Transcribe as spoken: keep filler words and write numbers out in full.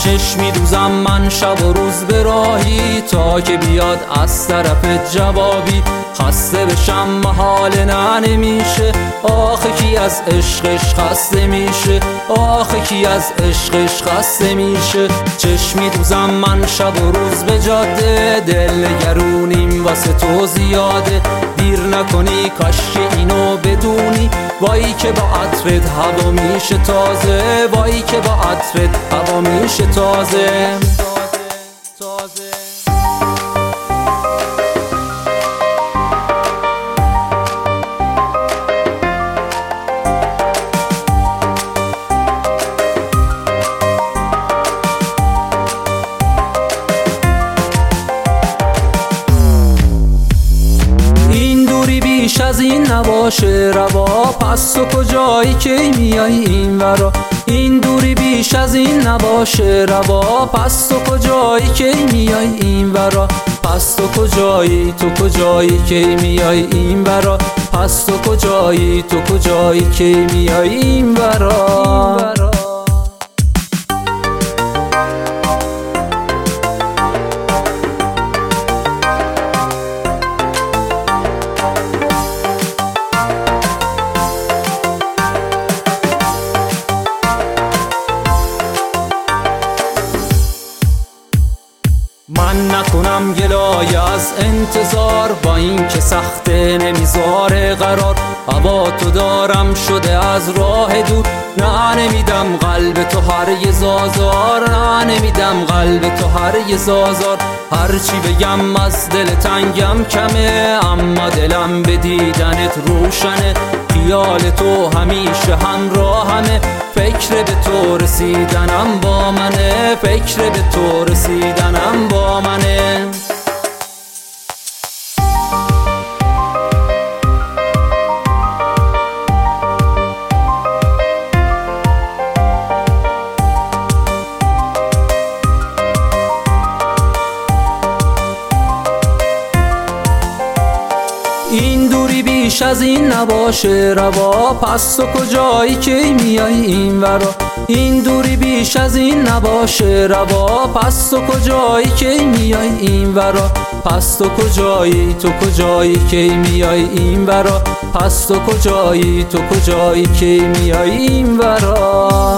چشمی دوزم من شب و روز به راهی، تا که بیاد از طرف جوابی. خسته بشم محال نه نمیشه، آخه کی از عشقش خسته میشه، آخه کی از عشقش خسته میشه. چشمی دوزم من شب و روز به جاده، دل نگرونیم واسه تو زیاده. دیر نکنی کاش که اینو بدونی، وایی که با عطرت هوا میشه تازه، وایی که با عطرت هوا میشه تازه. بیش از این نباشه روا، پس تو کجایی که میای این ورا. این دوری بیش از این نباشه روا، پس تو کجایی که میای این ورا. پس تو کجایی، تو کجایی که میای این ورا. پس تو کجایی، تو کجایی که میای این ورا. من نکنم گلایه از انتظار، با این که سخته نمیذاره قرار. هوا تو دارم شده از راه دور، نه نمیدم قلب تو هر یه زازار، نه نمیدم قلب تو هر یه زازار. هرچی بگم از دل تنگم کمه، اما دلم به دیدنت روشنه. خیال تو همیشه همراهمه، فکر به تو رسیدنم با منه، فکر به تو رسیدنم با منه. این دوری بیش از این نباشه روا، پس تو کجایی که میای این ورا. این دوری بیش از این نباشه روا، پس تو کجایی که میای این ورا. پس تو کجایی، تو کجایی که میای این ورا. پس تو کجایی، تو کجایی که میای این ورا.